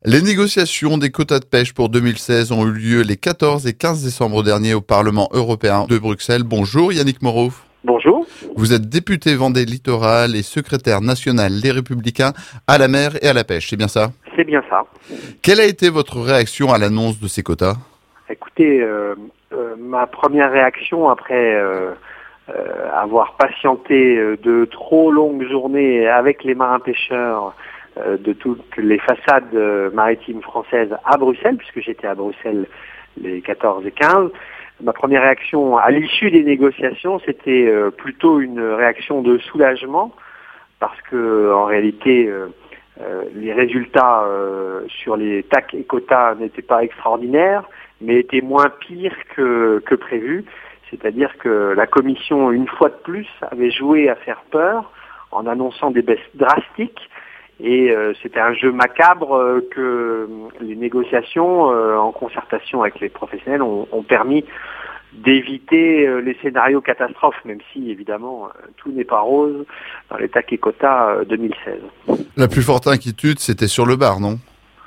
Les négociations des quotas de pêche pour 2016 ont eu lieu les 14 et 15 décembre dernier au Parlement européen de Bruxelles. Bonjour Yannick Moreau. Bonjour. Vous êtes député Vendée Littoral et secrétaire national Les Républicains à la mer et à la pêche, c'est bien ça? C'est bien ça. Quelle a été votre réaction à l'annonce de ces quotas? Écoutez, ma première réaction après avoir patienté de trop longues journées avec les marins-pêcheurs de toutes les façades maritimes françaises à Bruxelles, puisque j'étais à Bruxelles les 14 et 15, ma première réaction à l'issue des négociations, c'était plutôt une réaction de soulagement, parce que en réalité, les résultats sur les TAC et quotas n'étaient pas extraordinaires, mais étaient moins pires que prévu. C'est-à-dire que la Commission, une fois de plus, avait joué à faire peur en annonçant des baisses drastiques. Et c'était un jeu macabre que les négociations, en concertation avec les professionnels, ont permis d'éviter les scénarios catastrophes, même si, évidemment, tout n'est pas rose dans les TAC et quotas 2016. La plus forte inquiétude, c'était sur le bar, non?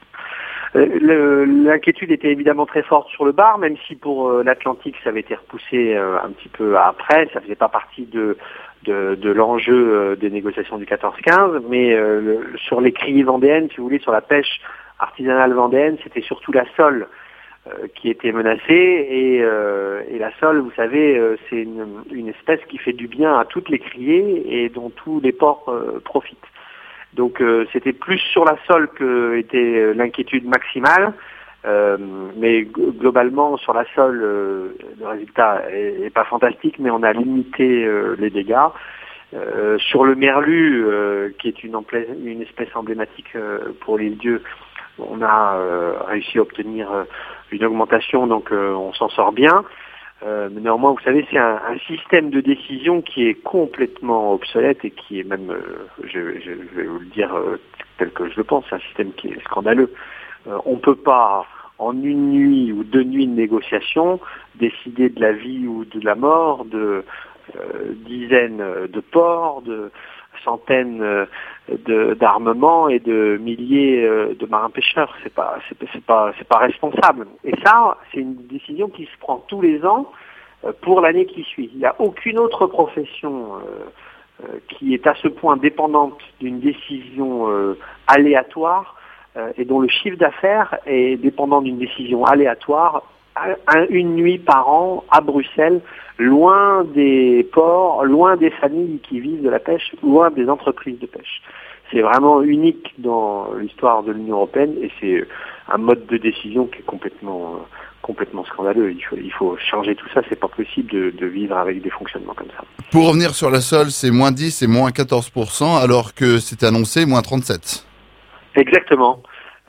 L'inquiétude était évidemment très forte sur le bar, même si pour l'Atlantique ça avait été repoussé un petit peu après, ça faisait pas partie de l'enjeu des négociations du 14-15, mais sur les criées vendéennes, si vous voulez, sur la pêche artisanale vendéenne, c'était surtout la sole qui était menacée, et la sole, vous savez, c'est une espèce qui fait du bien à toutes les criées et dont tous les ports profitent. Donc c'était plus sur la sole que était l'inquiétude maximale, mais globalement sur la sole le résultat est pas fantastique, mais on a limité les dégâts. Sur le merlu, qui est une espèce emblématique pour l'île Dieu, on a réussi à obtenir une augmentation, donc on s'en sort bien. Mais néanmoins, vous savez, c'est un système de décision qui est complètement obsolète et qui est même, je vais vous le dire tel que je le pense, c'est un système qui est scandaleux. On ne peut pas, en une nuit ou deux nuits de négociation, décider de la vie ou de la mort de dizaines de ports, de centaines d'armements et de milliers de marins-pêcheurs. C'est pas responsable. Et ça, c'est une décision qui se prend tous les ans pour l'année qui suit. Il n'y a aucune autre profession qui est à ce point dépendante d'une décision aléatoire et dont le chiffre d'affaires est dépendant d'une décision aléatoire une nuit par an à Bruxelles, loin des ports, loin des familles qui vivent de la pêche, loin des entreprises de pêche. C'est vraiment unique dans l'histoire de l'Union européenne et c'est un mode de décision qui est complètement scandaleux. Il faut changer tout ça, c'est pas possible de vivre avec des fonctionnements comme ça. Pour revenir sur la sole, c'est moins 10 et moins 14%, alors que c'était annoncé moins 37%. Exactement.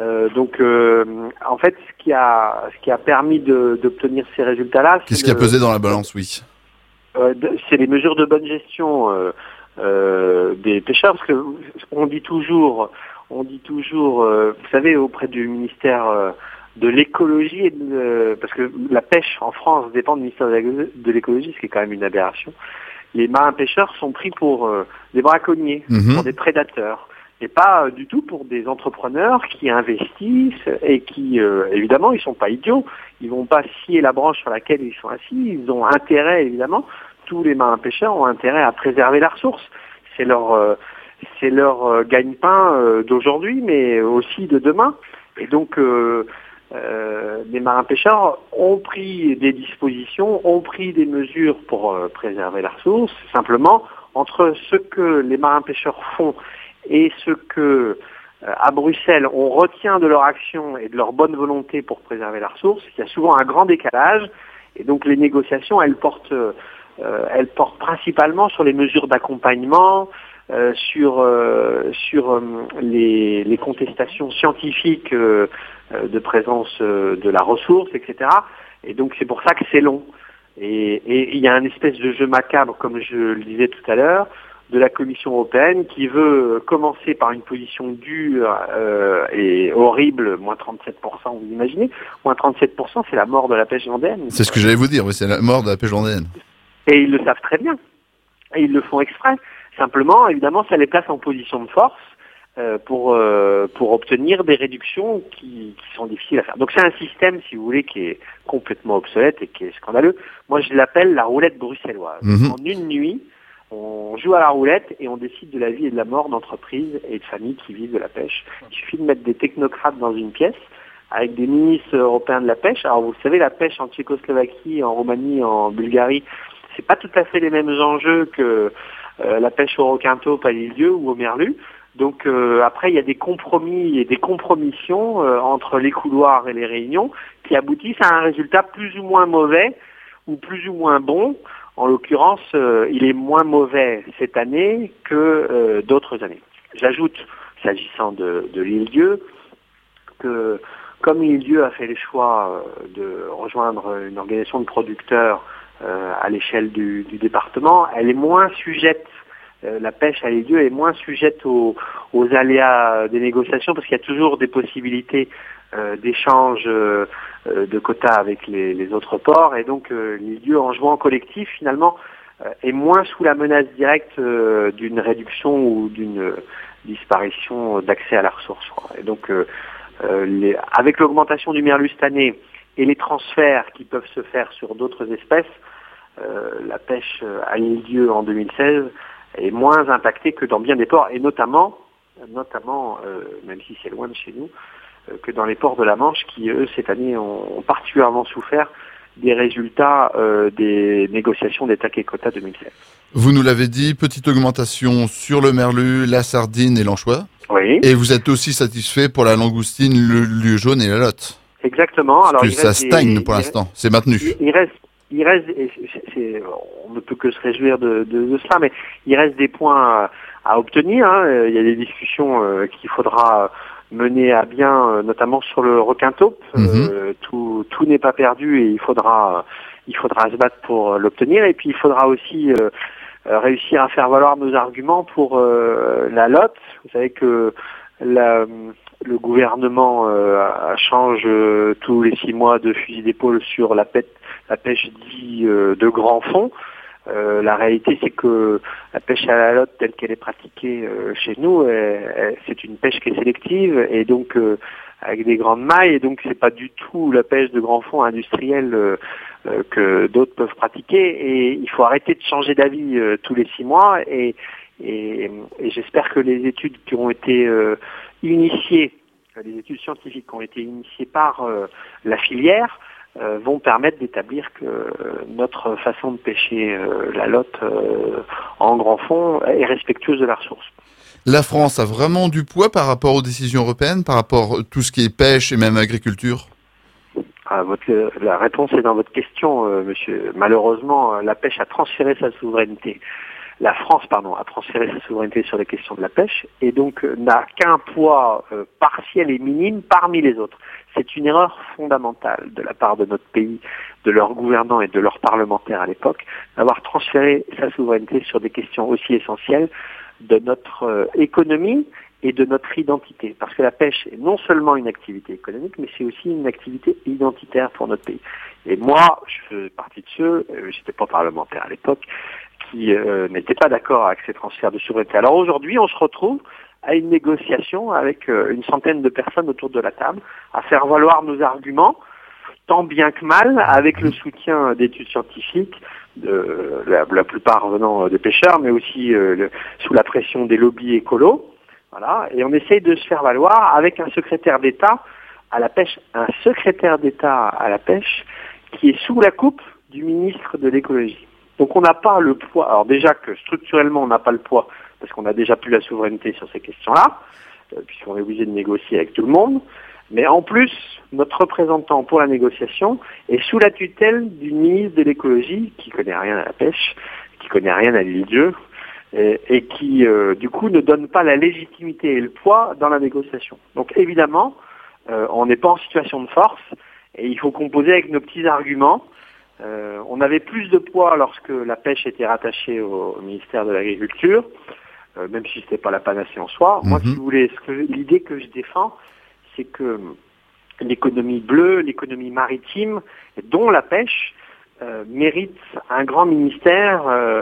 En fait, ce qui a permis d'obtenir ces résultats-là, Qu'est-ce qui a pesé dans la balance, oui? C'est les mesures de bonne gestion des pêcheurs, parce que on dit toujours, vous savez, auprès du ministère de l'écologie, parce que la pêche en France dépend du ministère de l'écologie, ce qui est quand même une aberration. Les marins-pêcheurs sont pris pour des braconniers, pour des prédateurs. Et pas du tout pour des entrepreneurs qui investissent et qui, évidemment, ils sont pas idiots. Ils vont pas scier la branche sur laquelle ils sont assis. Ils ont intérêt, évidemment, tous les marins-pêcheurs ont intérêt à préserver la ressource. C'est leur gagne-pain d'aujourd'hui, mais aussi de demain. Et donc, les marins-pêcheurs ont pris des dispositions, ont pris des mesures pour préserver la ressource. Simplement, entre ce que les marins-pêcheurs font et ce que, à Bruxelles, on retient de leur action et de leur bonne volonté pour préserver la ressource, il y a souvent un grand décalage. Et donc les négociations, elles portent principalement sur les mesures d'accompagnement, sur les contestations scientifiques de présence de la ressource, etc. Et donc c'est pour ça que c'est long. Et il y a un espèce de jeu macabre, comme je le disais tout à l'heure, de la Commission européenne qui veut commencer par une position dure et horrible, moins 37%, vous imaginez? Moins 37%, c'est la mort de la pêche vendéenne. C'est ce que j'allais vous dire, oui, c'est la mort de la pêche vendéenne. Et ils le savent très bien. Et ils le font exprès. Simplement, évidemment, ça les place en position de force pour obtenir des réductions qui sont difficiles à faire. Donc c'est un système, si vous voulez, qui est complètement obsolète et qui est scandaleux. Moi, je l'appelle la roulette bruxelloise. Mhm. En une nuit, on joue à la roulette et on décide de la vie et de la mort d'entreprises et de familles qui vivent de la pêche. Il suffit de mettre des technocrates dans une pièce avec des ministres européens de la pêche. Alors vous savez, la pêche en Tchécoslovaquie, en Roumanie, en Bulgarie, c'est pas tout à fait les mêmes enjeux que la pêche au requin-taupe à l'île Dieu ou au merlu. Donc après, il y a des compromis et des compromissions entre les couloirs et les réunions qui aboutissent à un résultat plus ou moins mauvais ou plus ou moins bon. En l'occurrence, il est moins mauvais cette année que d'autres années. J'ajoute, s'agissant de l'île Dieu, que comme l'île Dieu a fait le choix de rejoindre une organisation de producteurs à l'échelle du département, elle est moins sujette. La pêche à l'île Dieu est moins sujette aux aléas des négociations parce qu'il y a toujours des possibilités d'échange de quotas avec les autres ports et donc l'île Dieu en jouant collectif finalement est moins sous la menace directe d'une réduction ou d'une disparition d'accès à la ressource. Et donc avec l'augmentation du merlu cette année et les transferts qui peuvent se faire sur d'autres espèces, la pêche à l'île Dieu en 2016 est moins impactée que dans bien des ports, et notamment même si c'est loin de chez nous, que dans les ports de la Manche qui, eux, cette année, ont particulièrement souffert des résultats des négociations des TAC et quotas 2016. Vous nous l'avez dit, petite augmentation sur le merlu, la sardine et l'anchois. Oui. Et vous êtes aussi satisfait pour la langoustine, le lieu jaune et la lotte. Exactement. Parce que ça stagne pour l'instant, c'est maintenu. Il reste, on ne peut que se réjouir de cela, mais il reste des points à obtenir. Hein. Il y a des discussions qu'il faudra mener à bien, notamment sur le requin-taupe. Tout n'est pas perdu et il faudra se battre pour l'obtenir. Et puis il faudra aussi réussir à faire valoir nos arguments pour la lotte. Vous savez que le gouvernement change tous les 6 mois de fusil d'épaule sur la pêche dite de grand fond. La réalité, c'est que la pêche à la lotte telle qu'elle est pratiquée chez nous, c'est une pêche qui est sélective et donc avec des grandes mailles. Et donc, c'est pas du tout la pêche de grand fond industrielle que d'autres peuvent pratiquer. Et il faut arrêter de changer d'avis tous les 6 mois. Et j'espère que les études qui ont été initiées, les études scientifiques qui ont été initiées par la filière, vont permettre d'établir que notre façon de pêcher la lotte en grand fond est respectueuse de la ressource. La France a vraiment du poids par rapport aux décisions européennes, par rapport à tout ce qui est pêche et même agriculture? La réponse est dans votre question, monsieur. Malheureusement, la pêche a transféré sa souveraineté. La France, a transféré sa souveraineté sur les questions de la pêche et donc n'a qu'un poids partiel et minime parmi les autres. C'est une erreur fondamentale de la part de notre pays, de leurs gouvernants et de leurs parlementaires à l'époque, d'avoir transféré sa souveraineté sur des questions aussi essentielles de notre économie et de notre identité. Parce que la pêche est non seulement une activité économique, mais c'est aussi une activité identitaire pour notre pays. Et moi, je fais partie de ceux, j'étais pas parlementaire à l'époque, qui n'étaient pas d'accord avec ces transferts de souveraineté. Alors aujourd'hui, on se retrouve à une négociation avec une centaine de personnes autour de la table, à faire valoir nos arguments, tant bien que mal, avec le soutien d'études scientifiques, la plupart venant des pêcheurs, mais aussi sous la pression des lobbies écolos. Voilà, et on essaye de se faire valoir avec un secrétaire d'État à la pêche, qui est sous la coupe du ministre de l'écologie. Donc on n'a pas le poids, alors déjà que structurellement on n'a pas le poids, parce qu'on n'a déjà plus la souveraineté sur ces questions-là, puisqu'on est obligé de négocier avec tout le monde, mais en plus, notre représentant pour la négociation est sous la tutelle du ministre de l'écologie, qui connaît rien à la pêche, qui connaît rien à l'île Dieu, et qui du coup ne donne pas la légitimité et le poids dans la négociation. Donc évidemment, on n'est pas en situation de force, et il faut composer avec nos petits arguments. On avait plus de poids lorsque la pêche était rattachée au ministère de l'Agriculture, même si ce n'était pas la panacée en soi. Moi, si vous voulez, l'idée que je défends, c'est que l'économie bleue, l'économie maritime, dont la pêche, mérite un grand ministère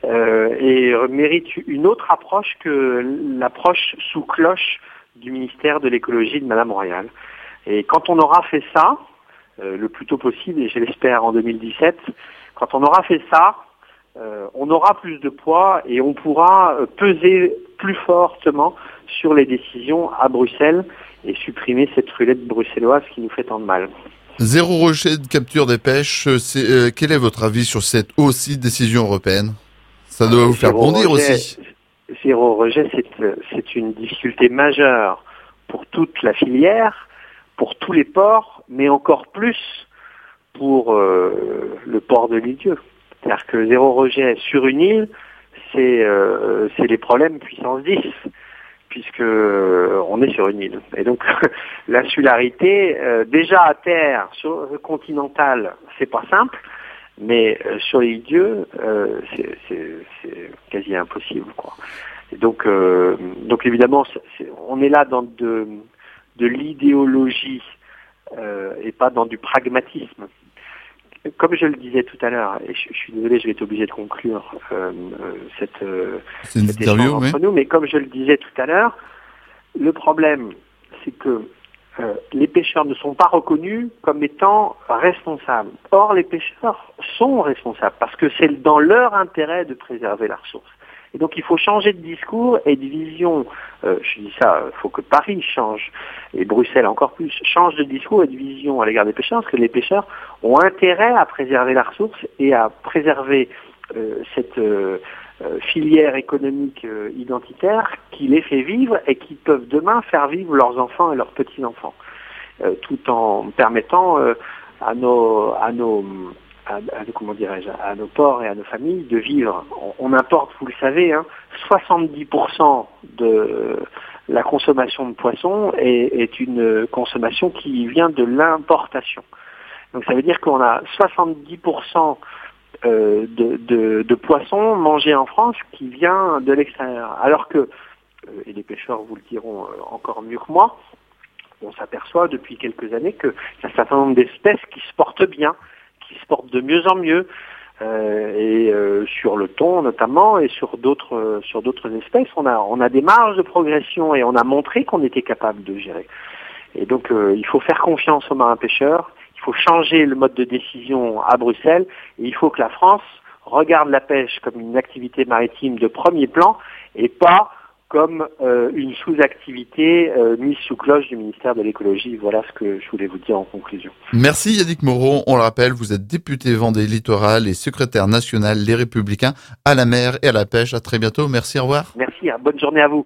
et mérite une autre approche que l'approche sous cloche du ministère de l'écologie de Madame Royal. Et quand on aura fait ça, le plus tôt possible, et je l'espère en 2017, quand on aura fait ça, on aura plus de poids et on pourra peser plus fortement sur les décisions à Bruxelles et supprimer cette rulette bruxelloise qui nous fait tant de mal. Zéro rejet de capture des pêches, quel est votre avis sur cette aussi décision européenne? Ça doit vous faire bondir aussi. Zéro rejet, c'est une difficulté majeure pour toute la filière, pour tous les ports, mais encore plus pour le port de Lisieux. C'est-à-dire que zéro rejet sur une île, c'est les problèmes puissance 10, puisque on est sur une île. Et donc l'insularité, déjà à terre, sur le continental, c'est pas simple, mais sur les Lisieux, c'est quasi impossible, quoi. Et donc évidemment, on est là dans de l'idéologie et pas dans du pragmatisme. Comme je le disais tout à l'heure, et je suis désolé, je vais être obligé de conclure cette interview entre nous, mais comme je le disais tout à l'heure, le problème, c'est que les pêcheurs ne sont pas reconnus comme étant responsables. Or, les pêcheurs sont responsables parce que c'est dans leur intérêt de préserver la ressource. Et donc il faut changer de discours et de vision. Je dis ça, il faut que Paris change, et Bruxelles encore plus, change de discours et de vision à l'égard des pêcheurs, parce que les pêcheurs ont intérêt à préserver la ressource et à préserver cette filière économique identitaire qui les fait vivre et qui peuvent demain faire vivre leurs enfants et leurs petits-enfants, tout en permettant à nos ports et à nos familles de vivre. On importe, vous le savez, 70% de la consommation de poissons est une consommation qui vient de l'importation. Donc ça veut dire qu'on a 70% de poissons mangés en France qui vient de l'extérieur. Alors que, et les pêcheurs vous le diront encore mieux que moi, on s'aperçoit depuis quelques années qu'il y a un certain nombre d'espèces qui se portent bien, qui se portent de mieux en mieux, sur le thon notamment, et sur d'autres espèces, on a des marges de progression et on a montré qu'on était capable de gérer. Et donc il faut faire confiance aux marins pêcheurs, il faut changer le mode de décision à Bruxelles, et il faut que la France regarde la pêche comme une activité maritime de premier plan et pas comme une sous-activité mise sous cloche du ministère de l'écologie. Voilà ce que je voulais vous dire en conclusion. Merci Yannick Moreau. On le rappelle, vous êtes député Vendée Littoral et secrétaire national Les Républicains à la mer et à la pêche. À très bientôt. Merci, au revoir. Merci, bonne journée à vous.